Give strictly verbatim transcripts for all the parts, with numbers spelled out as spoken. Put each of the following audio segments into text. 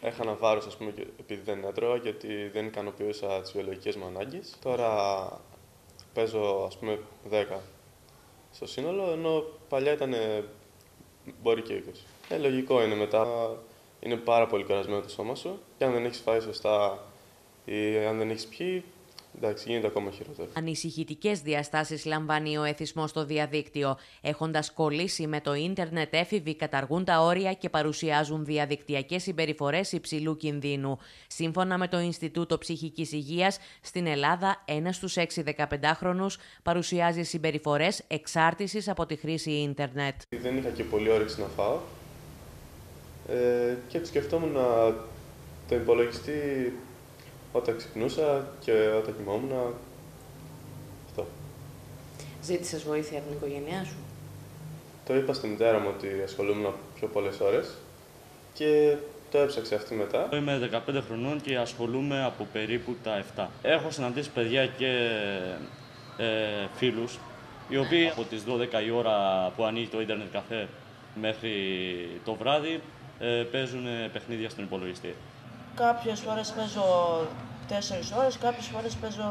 έχανα βάρος, ας πούμε, επειδή δεν έτρωγα, γιατί δεν ικανοποιούσα τις βιολογικές μου ανάγκες. Τώρα παίζω, ας πούμε, δέκα στο σύνολο, ενώ παλιά ήταν μπορεί και είκοσι. Ε, λογικό είναι μετά. Είναι πάρα πολύ κουρασμένο το σώμα σου και αν δεν έχεις φάει σωστά ή αν δεν έχεις πιει, εντάξει, γίνεται ακόμα χειρότερο. Ανησυχητικές διαστάσεις λαμβάνει ο εθισμός στο διαδίκτυο. Έχοντας κολλήσει με το ίντερνετ, έφηβοι καταργούν τα όρια και παρουσιάζουν διαδικτυακές συμπεριφορές υψηλού κινδύνου. Σύμφωνα με το Ινστιτούτο Ψυχικής Υγείας, στην Ελλάδα, ένας στους έξι δεκαπεντάχρονους παρουσιάζει συμπεριφορές εξάρτησης από τη χρήση ίντερνετ. Δεν είχα και πολύ όρεξη να φάω ε, και σκεφτόμουν να το υπολογιστή όταν ξυπνούσα και όταν κοιμόμουν. Αυτό. Ζήτησες βοήθεια από την οικογένειά σου? Το είπα στη μητέρα μου ότι ασχολούμουν πιο πολλές ώρες και το έψαξε αυτή μετά. Είμαι δεκαπέντε χρονών και ασχολούμαι από περίπου τα επτά. Έχω συναντήσει παιδιά και ε, φίλους, οι οποίοι από τις δώδεκα η ώρα που ανοίγει το ίντερνετ καφέ μέχρι το βράδυ ε, παίζουν παιχνίδια στον υπολογιστή. Κάποιες φορές παίζω τέσσερις ώρες, κάποιες φορές παίζω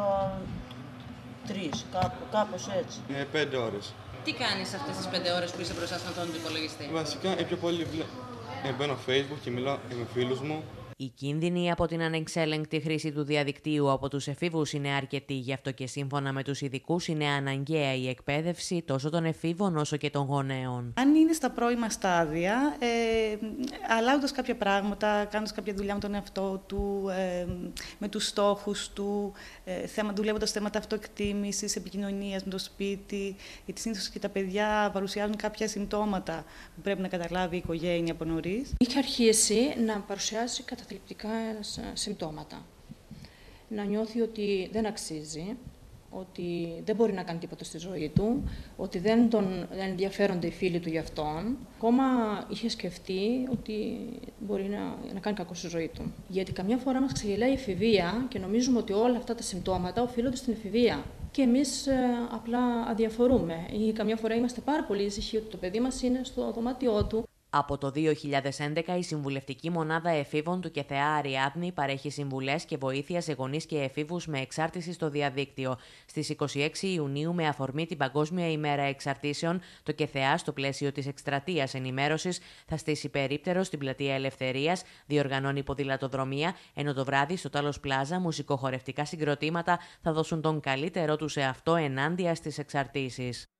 τρεις, κάπου, κάπως έτσι. Ε, πέντε ώρες. Τι κάνεις αυτές τις πέντε ώρες που είσαι μπροστά στον υπολογιστή? Βασικά, ε, πιο πολύ ε, μπαίνω Facebook και μιλάω με φίλους μου. Οι κίνδυνοι από την ανεξέλεγκτη χρήση του διαδικτύου από τους εφήβους είναι αρκετοί, γι' αυτό και σύμφωνα με τους ειδικούς είναι αναγκαία η εκπαίδευση τόσο των εφήβων όσο και των γονέων. Αν είναι στα πρώιμα στάδια, ε, αλλάζοντας κάποια πράγματα, κάνοντας κάποια δουλειά με τον εαυτό του, ε, με τους στόχους του, ε, θέμα, δουλεύοντας θέματα αυτοεκτίμησης, επικοινωνίας με το σπίτι, γιατί συνήθως και τα παιδιά παρουσιάζουν κάποια συμπτώματα που πρέπει να καταλάβει η οικογένεια από νωρίς. Είχε αρχίσει να παρουσιάζει καταθλιπτικά συμπτώματα. Να νιώθει ότι δεν αξίζει, ότι δεν μπορεί να κάνει τίποτα στη ζωή του, ότι δεν τον ενδιαφέρονται οι φίλοι του γι' αυτόν. Ακόμα είχε σκεφτεί ότι μπορεί να, να κάνει κακό στη ζωή του. Γιατί καμιά φορά μας ξεγελάει η εφηβεία και νομίζουμε ότι όλα αυτά τα συμπτώματα οφείλονται στην εφηβεία. Και εμείς ε, απλά αδιαφορούμε ή καμιά φορά είμαστε πάρα πολύ ήσυχοι ότι το παιδί μας είναι στο δωμάτιό του. Από το δύο χιλιάδες έντεκα, η Συμβουλευτική Μονάδα Εφήβων του ΚΕΘΕΑ Αριάδνη παρέχει συμβουλές και βοήθεια σε γονείς και εφήβους με εξάρτηση στο διαδίκτυο. Στις είκοσι έξι Ιουνίου, με αφορμή την Παγκόσμια ημέρα εξαρτήσεων, το ΚΕΘΕΑ, στο πλαίσιο της εκστρατείας ενημέρωσης, θα στήσει περίπτερο στην Πλατεία Ελευθερίας, διοργανώνει ποδηλατοδρομία, ενώ το βράδυ στο Τάλος Πλάζα μουσικοχορευτικά συγκροτήματα θα δώσουν τον καλύτερό τους σε αυτό ενάντια στις εξαρτήσεις.